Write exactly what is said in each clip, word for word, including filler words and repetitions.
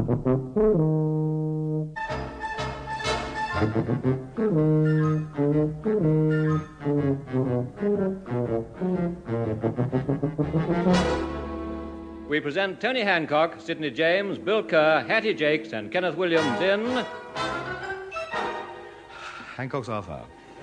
We present Tony Hancock, Sidney James, Bill Kerr, Hattie Jakes, and Kenneth Williams in... Hancock's half hour.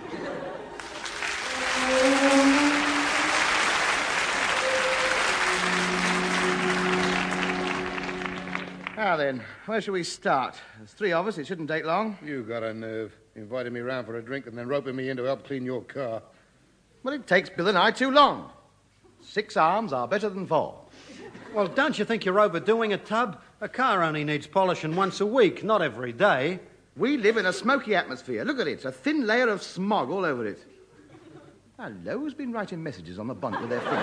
Now then, where shall we start? There's three of us, it shouldn't take long. You got a nerve. Inviting me round for a drink and then roping me in to help clean your car. Well, it takes Bill and I too long. Six arms are better than four. Well, don't you think you're overdoing it, Tub? A car only needs polishing once a week, not every day. We live in a smoky atmosphere. Look at it. A thin layer of smog all over it. Hello, who's been writing messages on the bonnet with their fingers?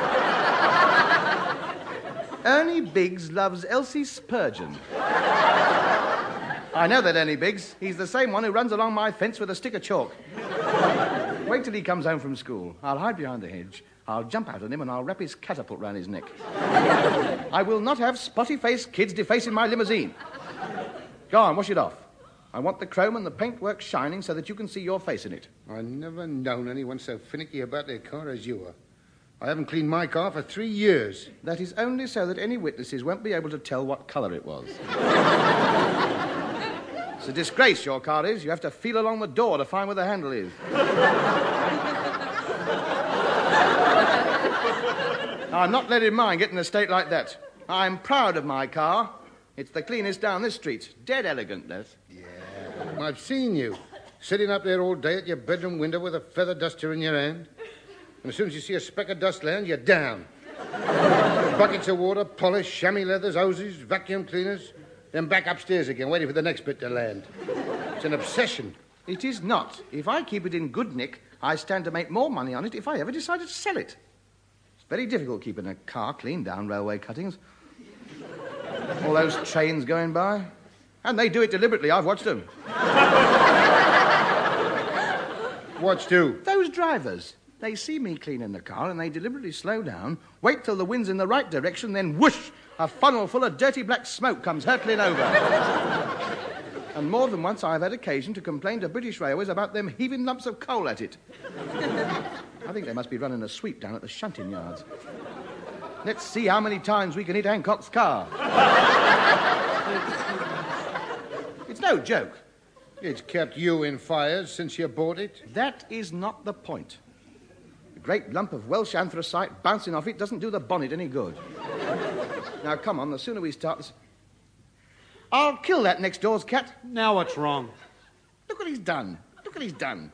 Ernie Biggs loves Elsie Spurgeon. I know that Ernie Biggs. He's the same one who runs along my fence with a stick of chalk. Wait till he comes home from school. I'll hide behind the hedge. I'll jump out on him and I'll wrap his catapult round his neck. I will not have spotty-faced kids defacing my limousine. Go on, wash it off. I want the chrome and the paintwork shining so that you can see your face in it. I've never known anyone so finicky about their car as you are. I haven't cleaned my car for three years. That is only so that any witnesses won't be able to tell what colour it was. It's a disgrace, your car is. You have to feel along the door to find where the handle is. I'm not letting mine get in a state like that. I'm proud of my car. It's the cleanest down this street. Dead elegant, this. Yeah, I've seen you. Sitting up there all day at your bedroom window with a feather duster in your hand. And as soon as you see a speck of dust land, you're down. Buckets of water, polish, chamois leathers, hoses, vacuum cleaners. Then back upstairs again, waiting for the next bit to land. It's an obsession. It is not. If I keep it in good nick, I stand to make more money on it if I ever decided to sell it. It's very difficult keeping a car clean down railway cuttings. All those trains going by. And they do it deliberately. I've watched them. Watched who? Those drivers. They see me cleaning the car and they deliberately slow down, wait till the wind's in the right direction, then whoosh, a funnel full of dirty black smoke comes hurtling over. And more than once I've had occasion to complain to British Railways about them heaving lumps of coal at it. I think they must be running a sweep down at the shunting yards. Let's see how many times we can hit Hancock's car. It's no joke. It's kept you in fires since you bought it. That is not the point. A great lump of Welsh anthracite bouncing off it doesn't do the bonnet any good. Now, come on, the sooner we start... This... I'll kill that next door's cat. Now what's wrong? Look what he's done. Look what he's done.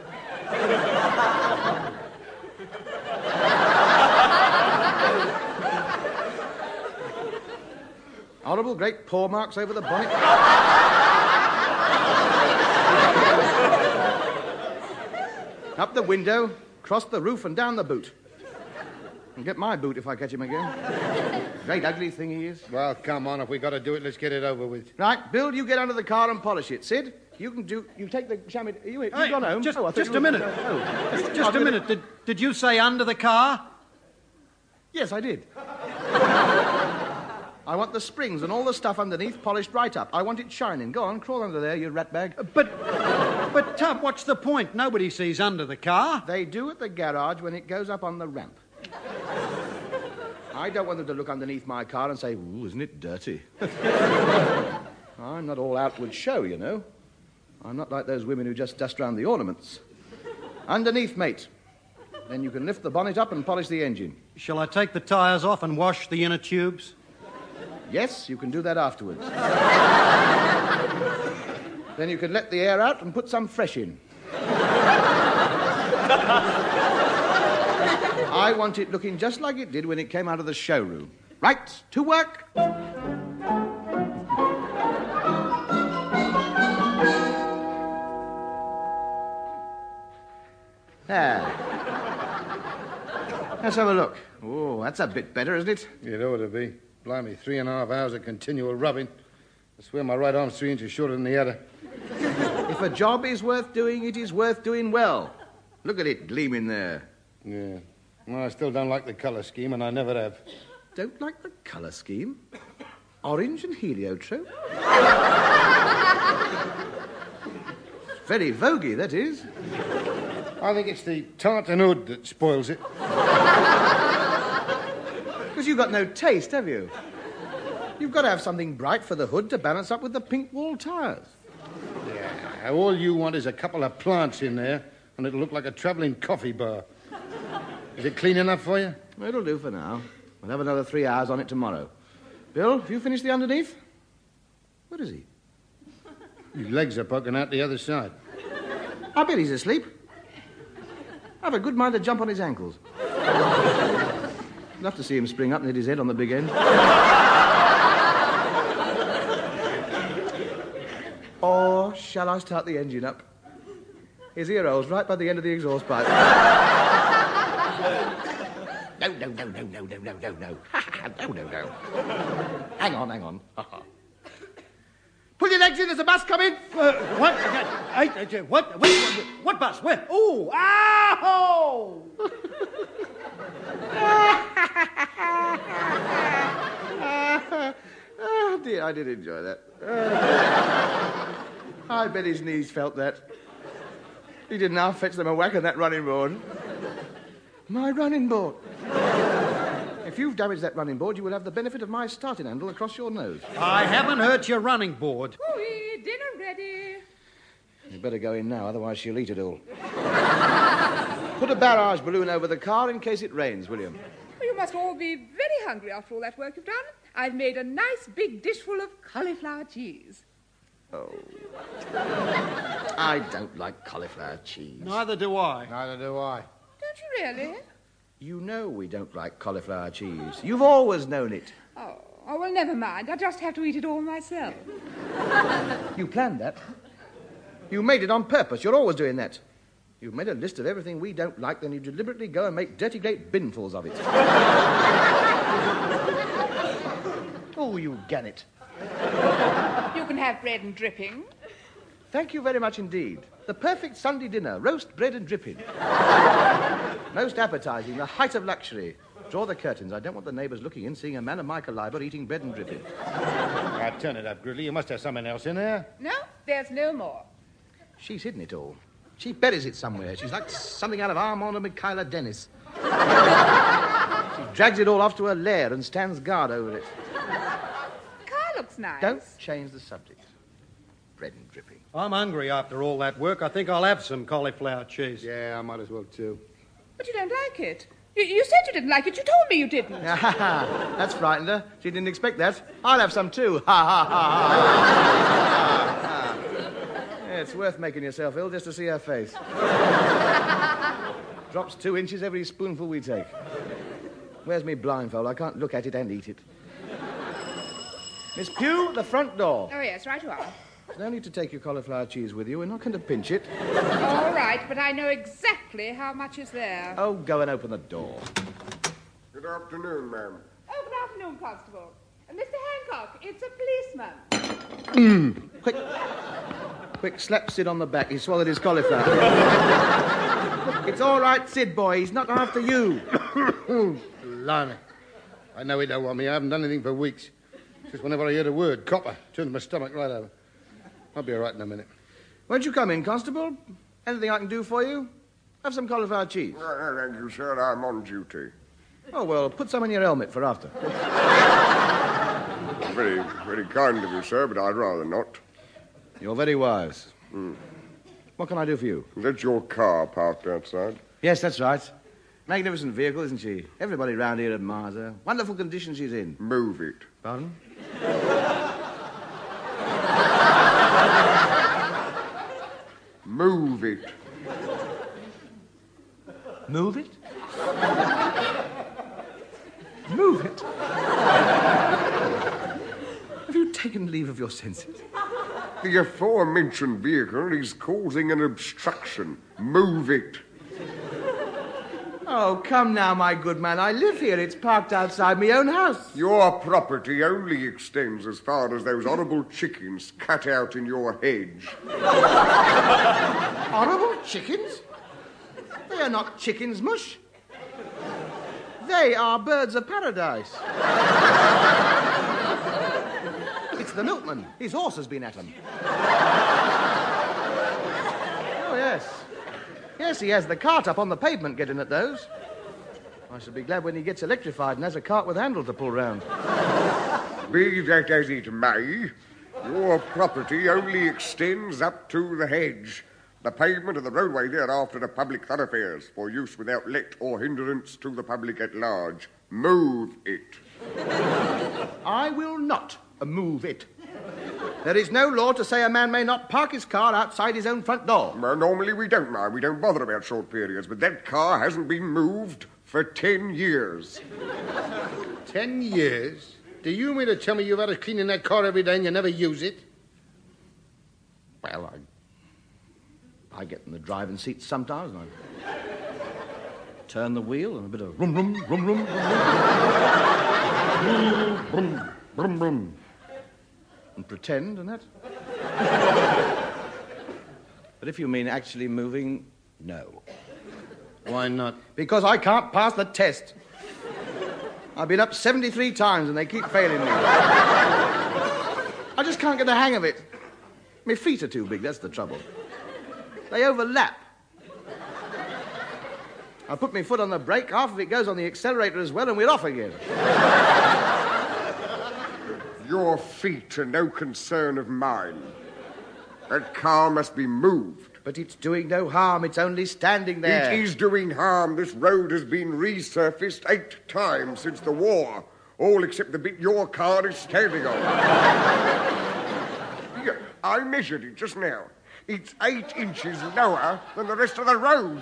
Horrible great paw marks over the bonnet. Up the window, across the roof and down the boot. And get my boot if I catch him again. Great ugly thing he is. Well, come on, if we got to do it, let's get it over with. Right, Bill, you get under the car and polish it. Sid, you can do... You take the chamois... You, you've Hey, gone home. Just, oh, just you a were- minute. Oh. Just, just a minute. Did, did you say under the car? Yes, I did. I want the springs and all the stuff underneath polished right up. I want it shining. Go on, crawl under there, you ratbag. But, but, Tub, what's the point? Nobody sees under the car. They do at the garage when it goes up on the ramp. I don't want them to look underneath my car and say, ooh, isn't it dirty? I'm not all outward show, you know. I'm not like those women who just dust round the ornaments. Underneath, mate. Then you can lift the bonnet up and polish the engine. Shall I take the tyres off and wash the inner tubes? Yes, you can do that afterwards. Then you can let the air out and put some fresh in. I want it looking just like it did when it came out of the showroom. Right, to work. There. Let's have a look. Oh, that's a bit better, isn't it? It ought to be. Blimey, three and a half hours of continual rubbing. I swear my right arm's three inches shorter than the other. If a job is worth doing, it is worth doing well. Look at it gleaming there. Yeah. Well, I still don't like the colour scheme, and I never have. Don't like the colour scheme? Orange and heliotrope? Very voguey, that is. I think it's the tartan hood that spoils it. Because you've got no taste, have you? You've got to have something bright for the hood to balance up with the pink wall tyres. Yeah, all you want is a couple of plants in there, and it'll look like a travelling coffee bar. Is it clean enough for you? It'll do for now. We'll have another three hours on it tomorrow. Bill, have you finished the underneath? Where is he? His legs are poking out the other side. I bet he's asleep. I've a good mind to jump on his ankles. Love to see him spring up and hit his head on the big end. Or shall I start the engine up? His ear hole's right by the end of the exhaust pipe. No, no, no, no, no, no, no, no, no. no, no, no. Hang on, hang on. Pull your legs in, there's a bus coming. Uh, what? I, I, what? What? What bus? Where? Oh! Ow! Oh, dear, I did enjoy that. Uh, I bet his knees felt that. He didn't half fetch them a whack on that running board. My running board. If you've damaged that running board, you will have the benefit of my starting handle across your nose. I haven't hurt your running board. Ooh, dinner ready. You better go in now, otherwise she'll eat it all. Put a barrage balloon over the car in case it rains, William. Well, you must all be very hungry after all that work you've done. I've made a nice big dish full of cauliflower cheese. Oh. I don't like cauliflower cheese. Neither do I. Neither do I. Don't you really? You know we don't like cauliflower cheese. You've always known it. Oh, oh, well, never mind. I just have to eat it all myself. You planned that. You made it on purpose. You're always doing that. You've made a list of everything we don't like, then you deliberately go and make dirty great binfuls of it. Oh, you gannet. You can have bread and dripping. Thank you very much indeed. The perfect Sunday dinner, roast bread and dripping. Most appetizing, the height of luxury. Draw the curtains. I don't want the neighbours looking in, seeing a man of my calibre eating bread and dripping. Now, turn it up, Gridley. You must have something else in there. No, there's no more. She's hidden it all. She buries it somewhere. She's like something out of Armand and Michaela Dennis. She drags it all off to her lair and stands guard over it. The car looks nice. Don't change the subject. Bread and dripping. I'm hungry after all that work. I think I'll have some cauliflower cheese. Yeah, I might as well, too. But you don't like it. You, you said you didn't like it. You told me you didn't. That's frightened her. She didn't expect that. I'll have some too. Ha, ha, ha, ha. Yeah, it's worth making yourself ill just to see her face. Drops two inches every spoonful we take. Where's me blindfold? I can't look at it and eat it. Miss Pugh, the front door. Oh, yes, right you are. No need to take your cauliflower cheese with you. We're not going to pinch it. All right, but I know exactly how much is there. Oh, go and open the door. Good afternoon, ma'am. Oh, good afternoon, Constable. Uh, Mister Hancock, it's a policeman. Quick. Quick, slap Sid on the back. He swallowed his cauliflower. It's all right, Sid, boy. He's not after you. Blimey. I know he don't want me. I haven't done anything for weeks. Just whenever I heard a word, copper, turns my stomach right over. I'll be all right in a minute. Won't you come in, Constable? Anything I can do for you? Have some cauliflower cheese. Uh, thank you, sir. I'm on duty. Oh, well, put some in your helmet for after. Very, very kind of you, sir, but I'd rather not. You're very wise. Mm. What can I do for you? That's your car parked outside. Yes, that's right. Magnificent vehicle, isn't she? Everybody round here admires her. Wonderful condition she's in. Move it. Pardon? Move it. Move it? Move it? Have you taken leave of your senses? The aforementioned vehicle is causing an obstruction. Move it. Oh, come now, my good man. I live here. It's parked outside my own house. Your property only extends as far as those horrible chickens cut out in your hedge. Horrible chickens? They are not chickens, Mush. They are birds of paradise. It's the milkman. His horse has been at him. Oh, yes. Yes, he has the cart up on the pavement getting at those. I shall be glad when he gets electrified and has a cart with handle to pull round. Be that as it may, your property only extends up to the hedge. The pavement of the roadway thereafter are public thoroughfares for use without let or hindrance to the public at large. Move it. I will not move it. There is no law to say a man may not park his car outside his own front door. Well, normally we don't mind. We don't bother about short periods, but that car hasn't been moved for ten years. Ten years? Do you mean to tell me you've had to clean in that car every day and you never use it? Well, I, I get in the driving seat sometimes and I turn the wheel and a bit of rum, rum, rum, rum, rum, rum, rum, rum, rum, and pretend and that. But if you mean actually moving, no. Why not? Because I can't pass the test. I've been up seventy-three times and they keep failing me. I just can't get the hang of it. My feet are too big, that's the trouble. They overlap. I put my foot on the brake, half of it goes on the accelerator as well, and we're off again. Your feet are no concern of mine. That car must be moved. But it's doing no harm, it's only standing there. It is doing harm. This road has been resurfaced eight times since the war, all except the bit your car is standing on. Here, I measured it just now. It's eight inches lower than the rest of the road.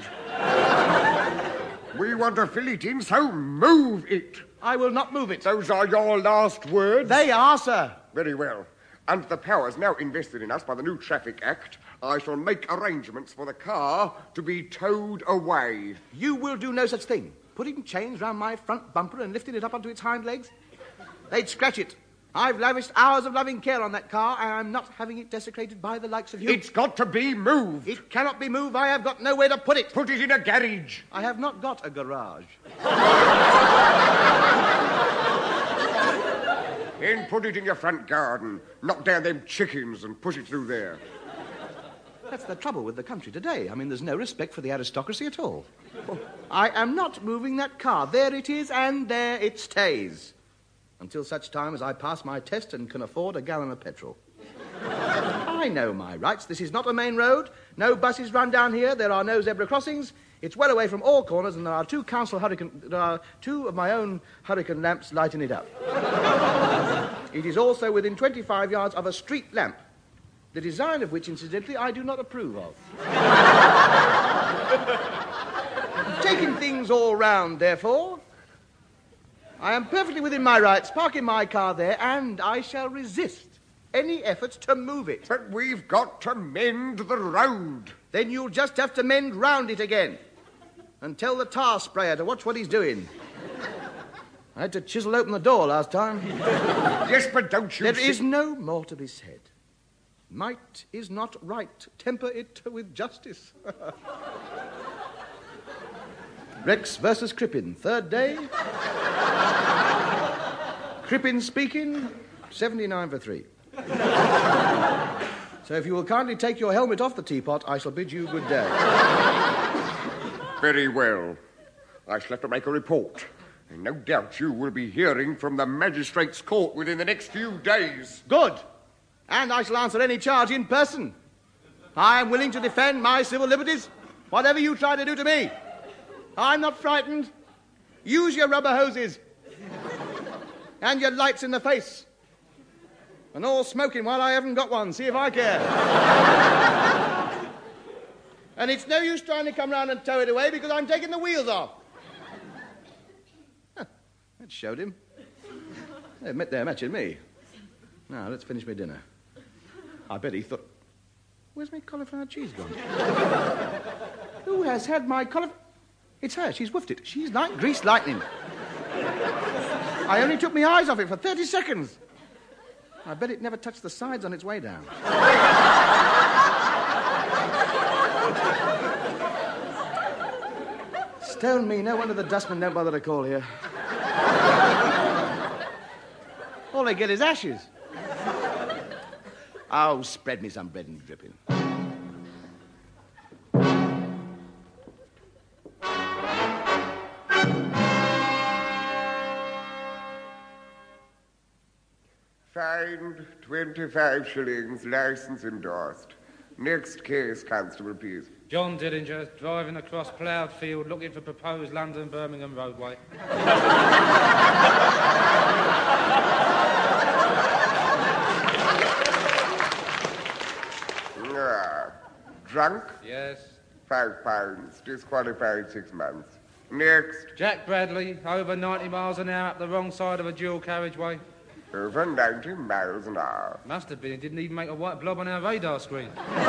We want to fill it in, so move it. I will not move it. Those are your last words? They are, sir. Very well. Under the powers now invested in us by the new Traffic Act, I shall make arrangements for the car to be towed away. You will do no such thing. Putting chains round my front bumper and lifting it up onto its hind legs? They'd scratch it. I've lavished hours of loving care on that car, and I'm not having it desecrated by the likes of you. It's got to be moved. It cannot be moved. I have got nowhere to put it. Put it in a garage. I have not got a garage. Then put it in your front garden. Knock down them chickens and push it through there. That's the trouble with the country today. I mean, there's no respect for the aristocracy at all. I am not moving that car. There it is, and there it stays. Until such time as I pass my test and can afford a gallon of petrol. I know my rights. This is not a main road. No buses run down here. There are no zebra crossings. It's well away from all corners, and there are two council hurricane... There are two of my own hurricane lamps lighting it up. It is also within twenty-five yards of a street lamp, the design of which, incidentally, I do not approve of. Taking things all round, therefore, I am perfectly within my rights, parking my car there, and I shall resist any efforts to move it. But we've got to mend the road. Then you'll just have to mend round it again and tell the tar sprayer to watch what he's doing. I had to chisel open the door last time. Yes, but don't you There see... is no more to be said. Might is not right. Temper it with justice. Rex versus Crippen, third day. Crippen speaking, seventy-nine for three. So if you will kindly take your helmet off the teapot, I shall bid you good day. Very well. I shall have to make a report. And no doubt you will be hearing from the magistrate's court within the next few days. Good. And I shall answer any charge in person. I am willing to defend my civil liberties, whatever you try to do to me. I'm not frightened. Use your rubber hoses. And your lights in the face. And all smoking while I haven't got one. See if I care. And it's no use trying to come round and tow it away because I'm taking the wheels off. Huh, that showed him. They admit they're matching me. Now, let's finish my dinner. I bet he thought, where's my cauliflower cheese gone? Who has had my cauliflower... It's her. She's woofed it. She's like greased lightning. I only took my eyes off it for thirty seconds. I bet it never touched the sides on its way down. Stone me. No wonder the dustmen don't bother to call here. All they get is ashes. Oh, spread me some bread and dripping. Fined twenty-five shillings, license endorsed. Next case, Constable, please. John Dillinger, driving across ploughed field looking for proposed London-Birmingham roadway. Ah, drunk? Yes. Five pounds. Disqualified six months. Next. Jack Bradley, over ninety miles an hour up the wrong side of a dual carriageway. Over ninety miles an hour. Must have been. It didn't even make a white blob on our radar screen.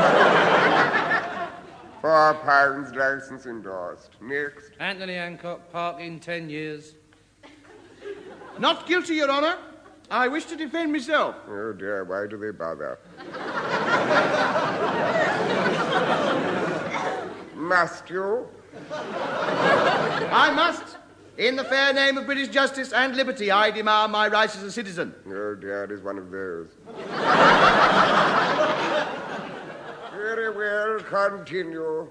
Four pounds, license endorsed. Next. Anthony Hancock, parking ten years. Not guilty, Your Honour. I wish to defend myself. Oh, dear, why do they bother? Must you? I must. In the fair name of British justice and liberty, I demand my rights as a citizen. Oh, dear, it is one of those. Very well, continue.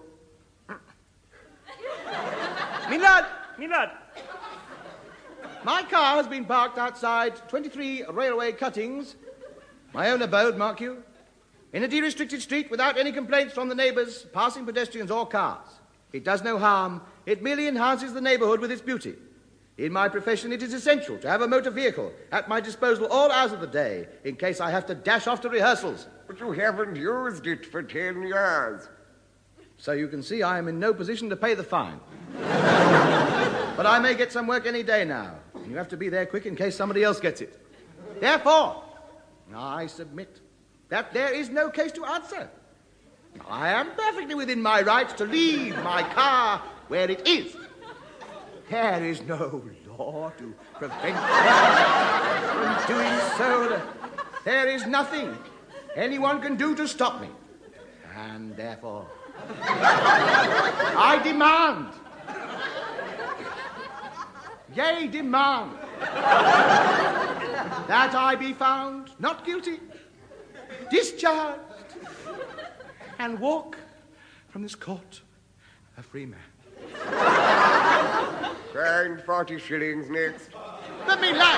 Me lad, me lad. My car has been parked outside twenty-three railway cuttings, my own abode, mark you, in a de-restricted street without any complaints from the neighbours, passing pedestrians or cars. It does no harm. It merely enhances the neighbourhood with its beauty. In my profession, it is essential to have a motor vehicle at my disposal all hours of the day in case I have to dash off to rehearsals. But you haven't used it for ten years. So you can see I am in no position to pay the fine. But I may get some work any day now. And you have to be there quick in case somebody else gets it. Therefore, I submit that there is no case to answer. I am perfectly within my rights to leave my car where it is. There is no law to prevent me from doing so. There is nothing anyone can do to stop me. And therefore, I demand, yea, demand, that I be found not guilty, discharged, and walk from this court a free man. Fined forty shillings next. Let me laugh.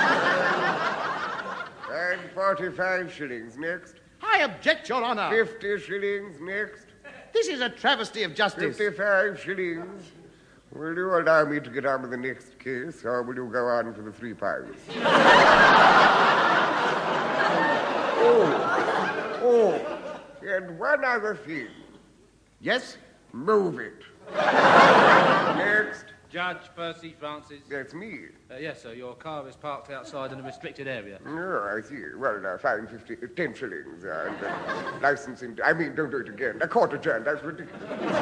Fined forty-five shillings next. I object, Your Honour. Fifty shillings next. This is a travesty of justice. Fifty-five shillings. Will you allow me to get on with the next case, or will you go on for the three pounds? oh, oh, and one other thing. Yes? Move it. Next. Judge Percy Francis. That's me. Uh, yes, sir. Your car is parked outside in a restricted area. Oh, I see. Well, uh, fine, fifty, uh, ten shillings. Uh, and uh, licensing. I mean, don't do it again. A quarter turn. That's ridiculous.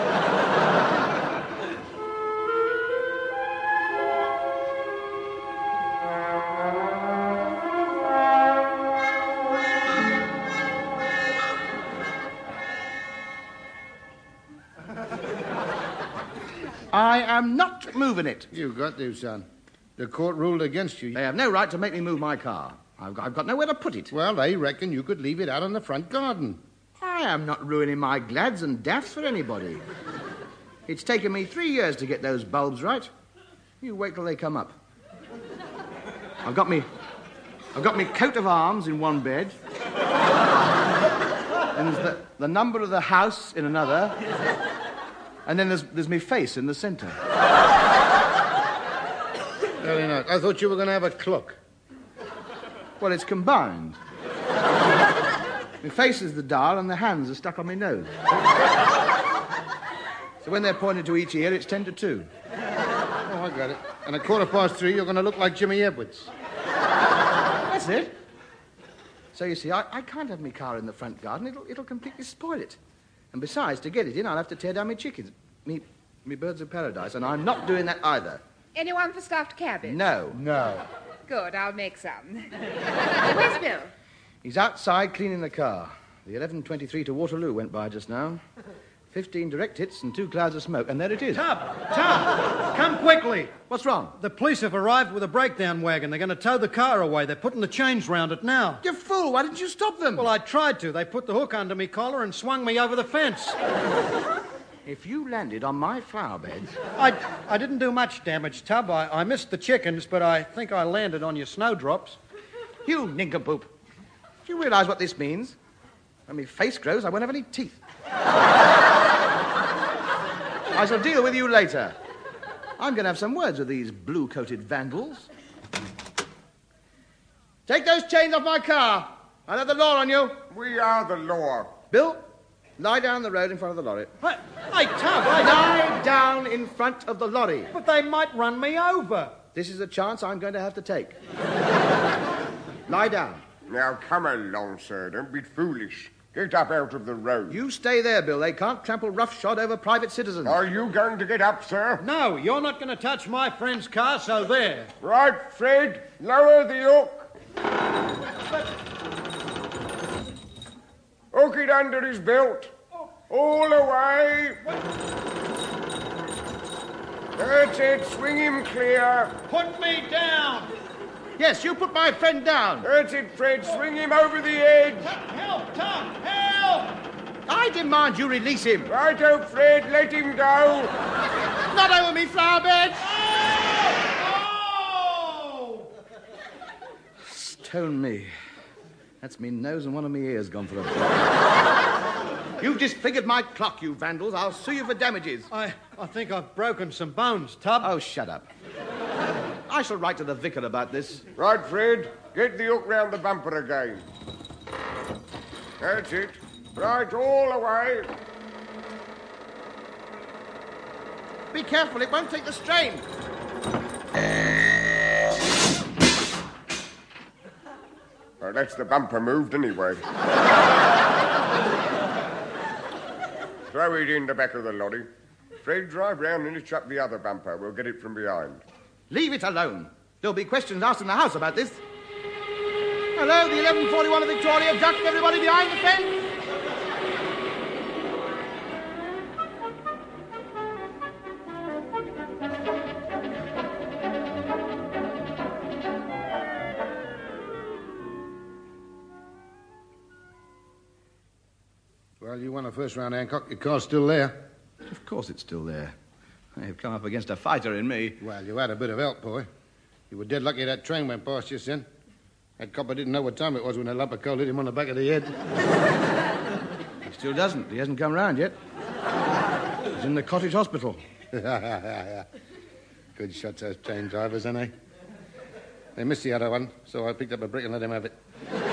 I am not moving it. You got to, son. The court ruled against you. They have no right to make me move my car. I've got, I've got nowhere to put it. Well, they reckon you could leave it out in the front garden. I am not ruining my glads and daffs for anybody. It's taken me three years to get those bulbs right. You wait till they come up. I've got me, I've got me coat of arms in one bed. And there's the, the number of the house in another. And then there's, there's me face in the centre. Very nice. I thought you were going to have a clock. Well, it's combined. My face is the dial and the hands are stuck on my nose. So when they're pointed to each ear, it's ten to two. Oh, I got it. And at quarter past three, you're going to look like Jimmy Edwards. That's it. So you see, I, I can't have my car in the front garden. It'll, it'll completely spoil it. And besides, to get it in, I'll have to tear down my chickens. Me, me birds of paradise, and I'm not doing that either. Anyone for stuffed cabbage? No. No. Good, I'll make some. Where's Bill? He's outside cleaning the car. The eleven twenty-three to Waterloo went by just now. Fifteen direct hits and two clouds of smoke, and there it is. Tub! Tub! Come quickly! What's wrong? The police have arrived with a breakdown wagon. They're going to tow the car away. They're putting the chains round it now. You fool! fool. Why didn't you stop them? Well, I tried to. They put the hook under me collar and swung me over the fence. If you landed on my flower beds... I, I didn't do much damage, Tub. I, I missed the chickens, but I think I landed on your snowdrops. You nincompoop. Do you realise what this means? When my face grows, I won't have any teeth. I shall deal with you later. I'm going to have some words with these blue-coated vandals. Take those chains off my car. I'll have the law on you. We are the law. Bill, lie down the road in front of the lorry. What? Hey, Tub, I... Lie down in front of the lorry. But they might run me over. This is a chance I'm going to have to take. Lie down. Now, come along, sir. Don't be foolish. Get up out of the road. You stay there, Bill. They can't trample roughshod over private citizens. Are you going to get up, sir? No, you're not going to touch my friend's car, so there. Right, Fred. Lower the hook. Hook it under his belt. All the way. That's it. Swing him clear. Put me down. Yes, you put my friend down. That's it, Fred. Swing him over the edge. Help, Tom, help! I demand you release him. Righto, Fred. Let him go. Not over me, flower bed. Oh! Stone me. That's me nose and one of me ears gone for a blow. You've disfigured my clock, you vandals. I'll sue you for damages. I, I think I've broken some bones, Tub. Oh, shut up. I shall write to the vicar about this. Right, Fred. Get the hook round the bumper again. That's it. Right, all the way. Be careful, it won't take the strain. Oh, that's the bumper moved anyway. Throw it in the back of the lorry. Fred, drive round and hitch up the other bumper. We'll get it from behind. Leave it alone. There'll be questions asked in the house about this. Hello, the eleven forty-one of Victoria. Duck everybody behind the fence. Well, you won the first round, Hancock. Your car's still there. Of course it's still there. They've come up against a fighter in me. Well, you had a bit of help, boy. You were dead lucky that train went past just then. That copper didn't know what time it was when a lump of coal hit him on the back of the head. He still doesn't. He hasn't come round yet. He's in the cottage hospital. Good shots, those train drivers, aren't they? They missed the other one, so I picked up a brick and let him have it.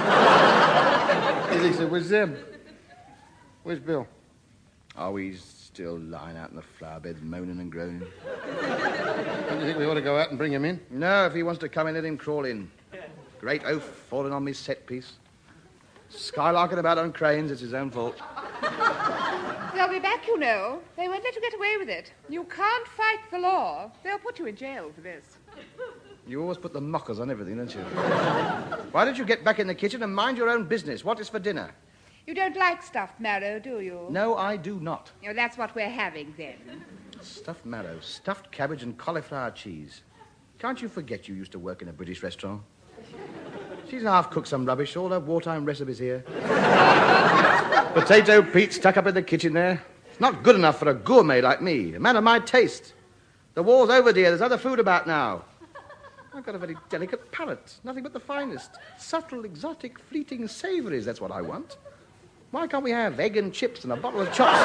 He thinks it was them. Where's Bill? Oh, he's still lying out in the flower beds, moaning and groaning. Don't you think we ought to go out and bring him in? No, if he wants to come in, let him crawl in. Great oaf falling on me set piece. Skylarking about on cranes, it's his own fault. They'll be back, you know. They won't let you get away with it. You can't fight the law. They'll put you in jail for this. You always put the mockers on everything, don't you? Why don't you get back in the kitchen and mind your own business? What is for dinner? You don't like stuffed marrow, do you? No, I do not. Oh, that's what we're having, then. Stuffed marrow, stuffed cabbage and cauliflower cheese. Can't you forget you used to work in a British restaurant? She's half-cooked some rubbish, all her wartime recipes here. Potato Pete stuck up in the kitchen there. It's not good enough for a gourmet like me, a man of my taste. The war's over, dear. There's other food about now. I've got a very delicate palate. Nothing but the finest. Subtle, exotic, fleeting savouries. That's what I want. Why can't we have egg and chips and a bottle of chopped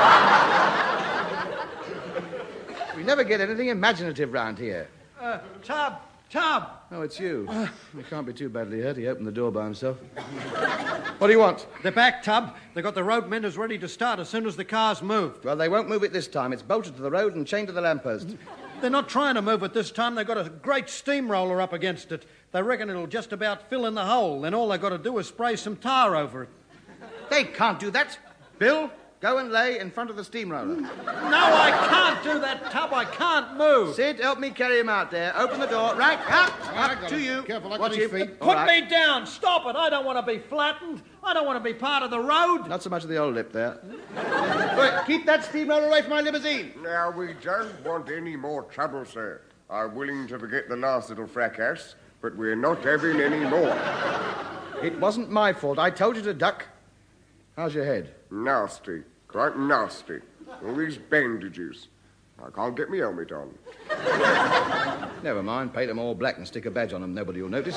sauce? We never get anything imaginative round here. Uh, Tub, Tub. Oh, it's you. He can't be too badly hurt. He opened the door by himself. What do you want? They're back, Tub. They've got the road menders ready to start as soon as the car's moved. Well, they won't move it this time. It's bolted to the road and chained to the lamppost. They're not trying to move it this time. They've got a great steamroller up against it. They reckon it'll just about fill in the hole. Then all they've got to do is spray some tar over it. They can't do that. Bill, go and lay in front of the steamroller. No, I can't do that, Tub. I can't move. Sid, help me carry him out there. Open the door. Right, up, up to you. Careful, I Watch got his him. feet. Put me down. Stop it. I don't want to be flattened. I don't want to be part of the road. Not so much of the old lip there. Quick, keep that steamroller away from my limousine. Now, we don't want any more trouble, sir. I'm willing to forget the last little fracas, but we're not having any more. It wasn't my fault. I told you to duck. How's your head? Nasty. Quite nasty. All these bandages. I can't get my helmet on. Never mind. Paint them all black and stick a badge on them. Nobody will notice.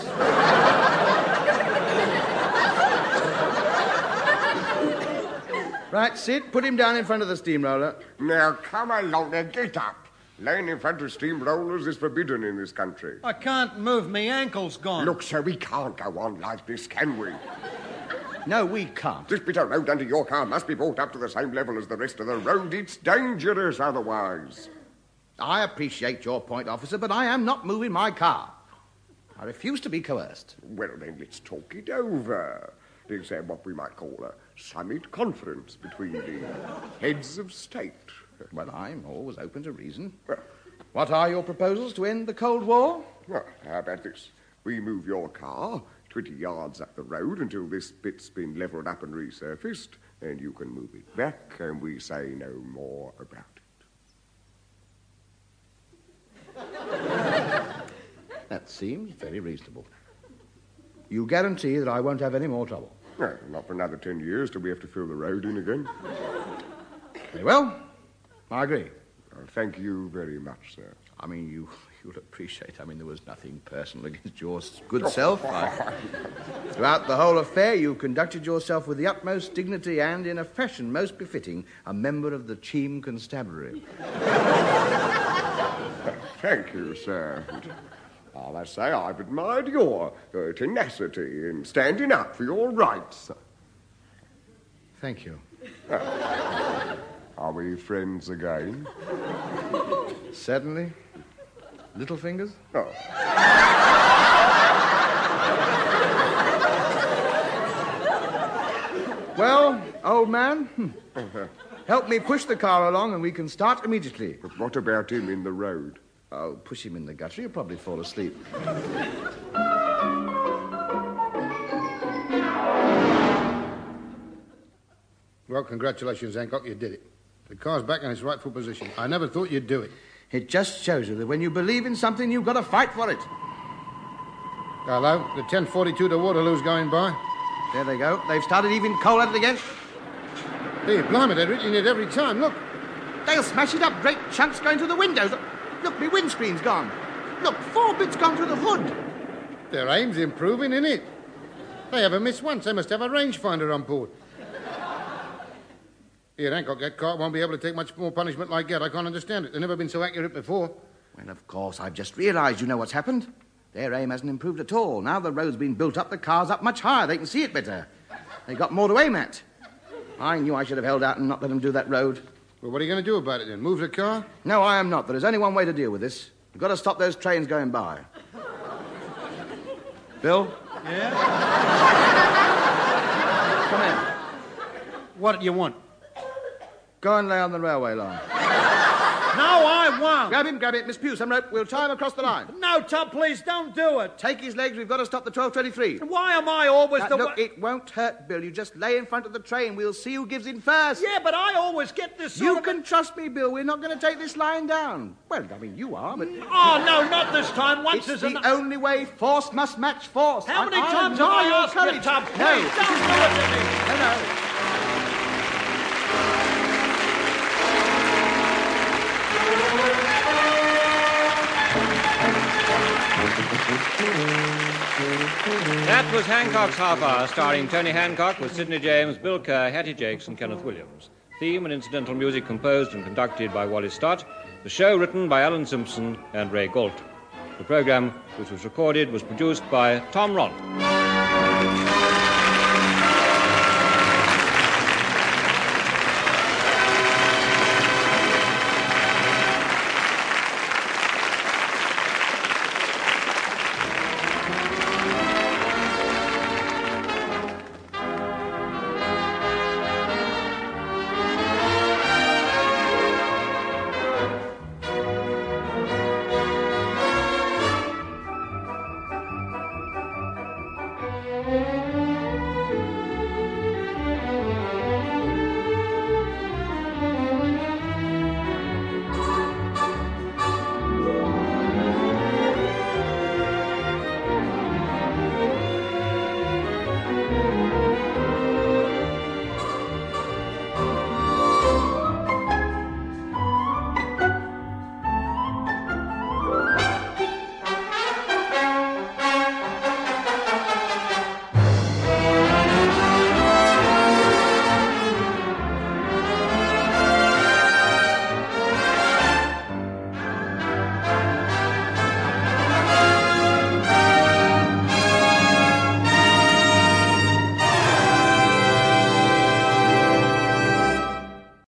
Right, Sid, put him down in front of the steamroller. Now, come along and get up. Laying in front of steamrollers is forbidden in this country. I can't move. Me ankle's gone. Look, sir, we can't go on like this, can we? No, we can't. This bit of road under your car must be brought up to the same level as the rest of the road. It's dangerous otherwise. I appreciate your point, officer, but I am not moving my car. I refuse to be coerced. Well, then, let's talk it over. Let's have what we might call a summit conference between the heads of state. Well, I'm always open to reason. Well, what are your proposals to end the Cold War? Well, how about this? We move your car twenty yards up the road until this bit's been levelled up and resurfaced, and you can move it back, and we say no more about it. That seems very reasonable. You guarantee that I won't have any more trouble? No, not for another ten years till we have to fill the road in again. Very well. I agree. Well, thank you very much, sir. I mean, you, you'll appreciate, I mean, there was nothing personal against your good self. I, throughout the whole affair, you conducted yourself with the utmost dignity and in a fashion most befitting a member of the Cheam Constabulary. Thank you, sir. I must say I've admired your uh, tenacity in standing up for your rights. Thank you. Uh, are we friends again? Certainly. Little fingers? Oh. Well, old man, help me push the car along and we can start immediately. But what about him in the road? I'll push him in the gutter. He'll probably fall asleep. Well, congratulations, Hancock. You did it. The car's back in its rightful position. I never thought you'd do it. It just shows you that when you believe in something, you've got to fight for it. Hello, the ten forty-two to Waterloo's going by. There they go. They've started even coal at it again. Hey, blimey, they're hitting it every time. Look. They'll smash it up. Great chunks going through the windows. Look, my windscreen's gone. Look, four bits gone through the hood. Their aim's improving, isn't it? They haven't missed once. They must have a rangefinder on board. Here, Hancock, that car won't be able to take much more punishment like that. I can't understand it. They've never been so accurate before. Well, of course, I've just realised you know what's happened. Their aim hasn't improved at all. Now the road's been built up, the car's up much higher. They can see it better. They've got more to aim at. I knew I should have held out and not let them do that road. Well, what are you going to do about it, then? Move the car? No, I am not. There is only one way to deal with this. We've got to stop those trains going by. Bill? Yeah? Come here. What do you want? Go and lay on the railway line. No, I won't. Grab him, grab it. Miss Pugh, some rope. We'll tie him across the line. No, Tom, please don't do it. Take his legs. We've got to stop the twelve twenty-three. Why am I always Now, the look, one... it won't hurt, Bill. You just lay in front of the train. We'll see who gives in first. Yeah, but I always get this sort You of... can trust me, Bill. We're not going to take this line down. Well, I mean, you are, but... Oh, no, not this time. Once It's is the enough. only way. Force must match force. How I- many I times have I admire your asked you, courage. Tom? No. Please don't do it to me. No, no. That was Hancock's Half Hour, starring Tony Hancock with Sidney James, Bill Kerr, Hattie Jakes, and Kenneth Williams. Theme and incidental music composed and conducted by Wally Stott. The show written by Alan Simpson and Ray Galton. The program, which was recorded, was produced by Tom Ronald.